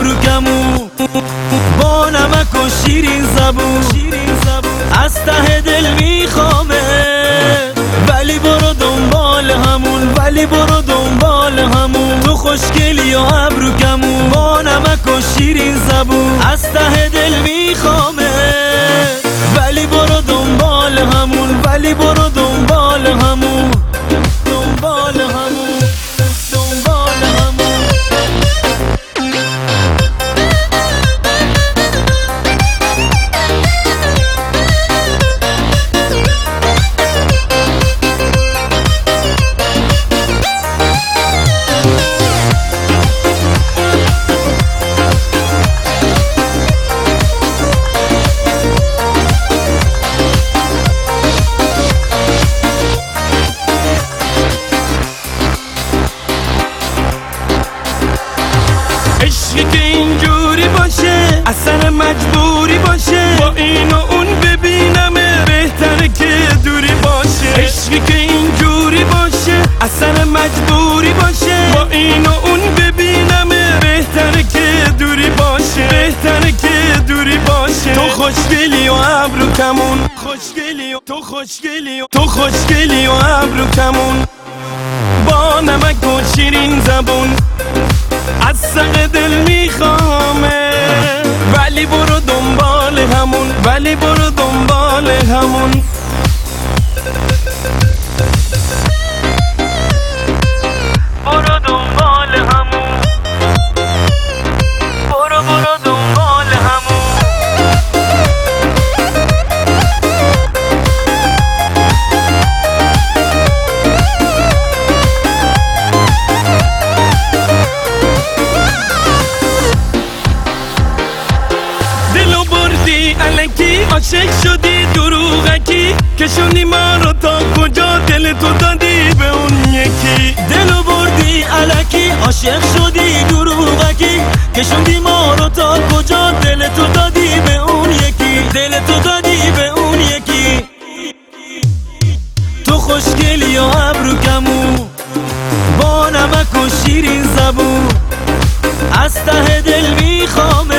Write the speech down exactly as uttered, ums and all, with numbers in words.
ابروکمو، با نمک و شیرین زبون از ته دل میخوامه، ولی برو دنبال همون، ولی برو دنبال همون. تو خوشگلی و ابروکمو، با نمک و شیرین زبون از ته دل میخوامه، ولی برو دنبال همون، ولی برو دنبال همون، دنبال همون، دنبال همون. عشقی که اینجوری باشه اصلا مجبوری باشه، با این و اون ببینمه بهتره که دوری باشه. عشقی که اینجوری باشه اصلا مجبوری باشه، با این و اون ببینمه بهتره که دوری باشه، بهتره که دوری باشه. تو خوشگلی و ابروکمون، خوشگلی و تو خوشگلی و تو خوشگلی و ابروکمون، با نمک و شیرین زبون از سق دل میخوامه، ولی برو دنبال همون، ولی برو دنبال همون. برو دنبال همون، برو برو دنبال همون. دلو بردی الکی، عاشق شدی دروغکی، کشوندی ما رو تا کجا، دل تو دادی به اون یکی. دلو بردی الکی، عاشق شدی دروغکی، کشوندی ما رو تا کجا، دل تو دادی به اون یکی، دل تو دادی به اون یکی. تو خوشگلی و ابروکمو، با نمک و شیرین زبون از ته دل میخوامه،